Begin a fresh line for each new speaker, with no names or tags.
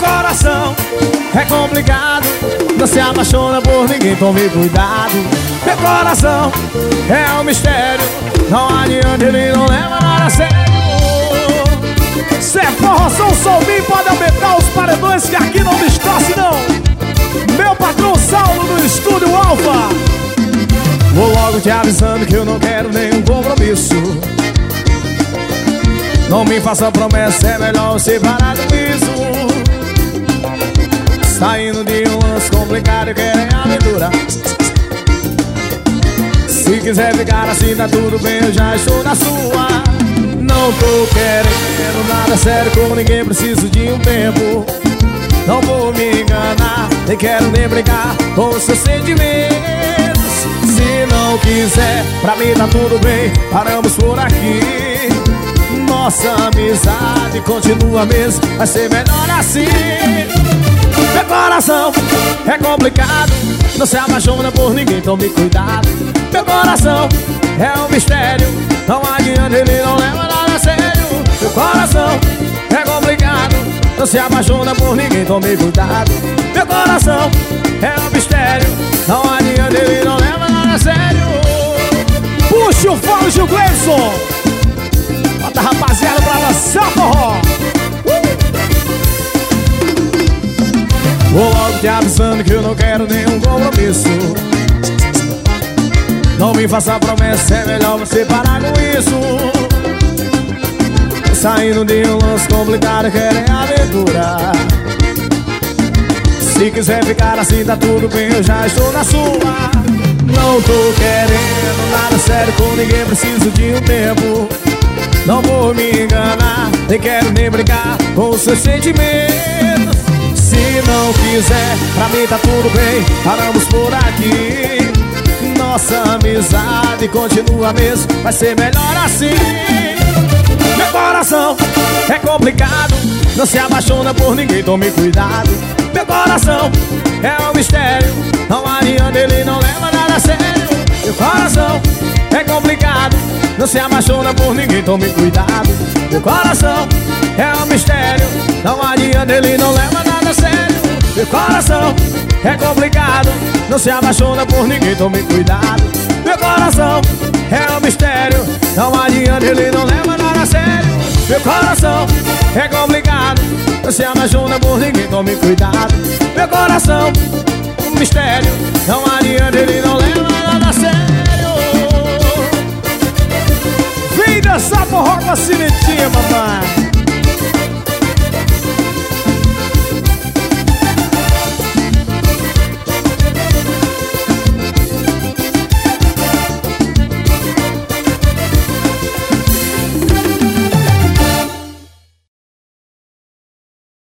coração é complicado, não se apaixona por ninguém, tome cuidado. Meu coração é um mistério, não adianta, ele não leva nada a sério. Se é forró, som, solzinho, pode aumentar os paredões que aqui não distorce não. Meu patrão Saulo do Estúdio Alfa. Vou logo te avisando que eu não quero nenhum compromisso. Não me faça promessa, é melhor você parar com isso. Saindo de um lance complicado e querem aventura. Se quiser ficar assim tá tudo bem, eu já estou na sua. Não tô querendo nada sério com ninguém, preciso de um tempo. Não vou me enganar, nem quero nem brigar com os seus sentimentos. Se não quiser, pra mim tá tudo bem, paramos por aqui. Nossa amizade continua mesmo, vai ser melhor assim. Meu coração é complicado, não se apaixona por ninguém, tome cuidado. Meu coração é um mistério, não adianta, ele não leva nada a sério. Meu coração é complicado, não se apaixona por ninguém, tome cuidado. Meu coração é um mistério, não adianta, ele não leva nada a sério. Puxa o fone, Gil Gleison. Bota a rapaziada pra lançar forró. Vou logo te avisando que eu não quero nenhum compromisso. Não me faça promessa, é melhor você parar com isso. Saindo de um lance complicado, querem aventura. Se quiser ficar assim tá tudo bem, eu já estou na sua. Não tô querendo nada sério com ninguém, preciso de um tempo. Não vou me enganar, nem quero nem brigar com os seus sentimentos. Se não quiser, pra mim tá tudo bem, paramos por aqui. Nossa amizade continua mesmo, vai ser melhor assim. Meu coração é complicado, não se apaixona por ninguém, tome cuidado. Meu coração é um mistério, não adianta, ele não leva nada a sério. Meu coração é complicado, não se apaixona por ninguém, tome cuidado. Meu coração é um mistério, não adianta, ele não leva nada a sério. Meu coração é complicado, não se apaixona por ninguém, tome cuidado. Meu coração é um mistério, não adianta, ele não leva nada a sério. Meu coração é complicado, não se apaixona por ninguém, tome cuidado. Meu coração é um mistério, não adianta, ele não leva nada a sério. Vem dançar forró com a cinetinha, mamãe.